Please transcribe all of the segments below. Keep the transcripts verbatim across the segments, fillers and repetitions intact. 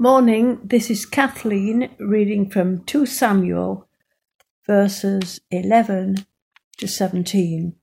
Morning, this is Kathleen reading from Second Samuel, verses eleven to seventeen.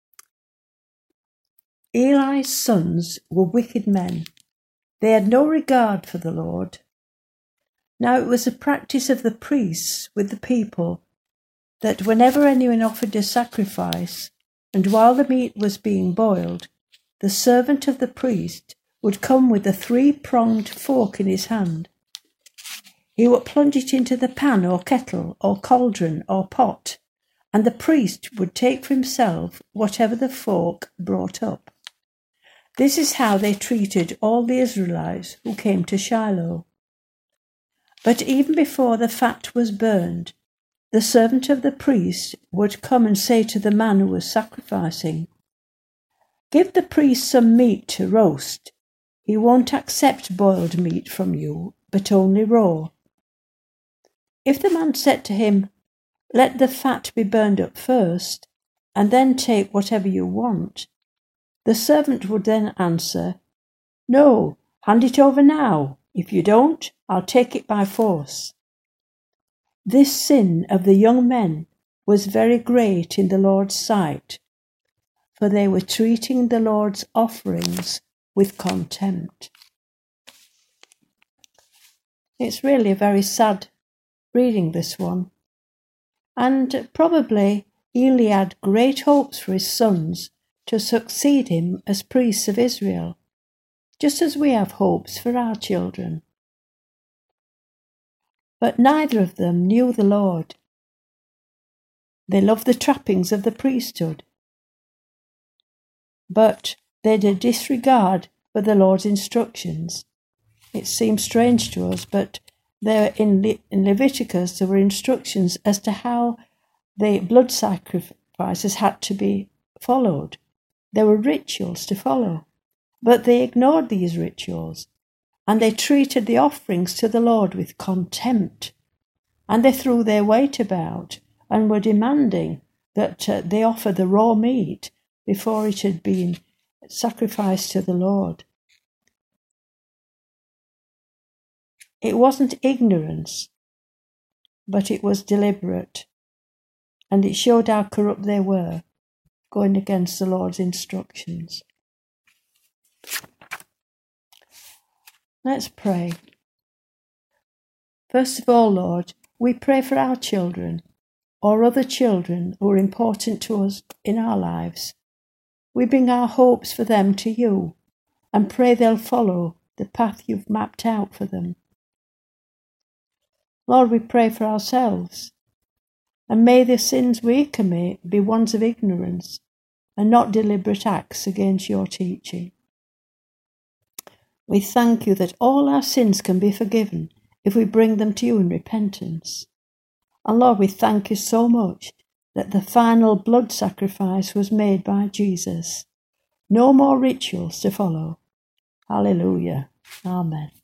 Eli's sons were wicked men. They had no regard for the Lord. Now it was a practice of the priests with the people that whenever anyone offered a sacrifice, and while the meat was being boiled, the servant of the priest would come with a three-pronged fork in his hand. He would plunge it into the pan or kettle or cauldron or pot, and the priest would take for himself whatever the fork brought up. This is how they treated all the Israelites who came to Shiloh. But even before the fat was burned, the servant of the priest would come and say to the man who was sacrificing, "Give the priest some meat to roast. He won't accept boiled meat from you, but only raw." If the man said to him, "Let the fat be burned up first, and then take whatever you want," the servant would then answer, "No, hand it over now. If you don't, I'll take it by force." This sin of the young men was very great in the Lord's sight, for they were treating the Lord's offerings with contempt. It's really a very sad reading, this one. And probably Eli had great hopes for his sons to succeed him as priests of Israel, just as we have hopes for our children. But neither of them knew the Lord. They loved the trappings of the priesthood, but they had a disregard for the Lord's instructions. It seems strange to us, but there in, Le- in Leviticus there were instructions as to how the blood sacrifices had to be followed. There were rituals to follow, but they ignored these rituals, and they treated the offerings to the Lord with contempt, and they threw their weight about and were demanding that uh, they offer the raw meat before it had been sacrificed to the Lord. It wasn't ignorance, but it was deliberate, and it showed how corrupt they were, going against the Lord's instructions. Let's pray. First of all, Lord, we pray for our children, or other children who are important to us in our lives. We bring our hopes for them to you and pray they'll follow the path you've mapped out for them. Lord, we pray for ourselves, and may the sins we commit be ones of ignorance and not deliberate acts against your teaching. We thank you that all our sins can be forgiven if we bring them to you in repentance. And Lord, we thank you so much that the final blood sacrifice was made by Jesus. No more rituals to follow. Hallelujah. Amen.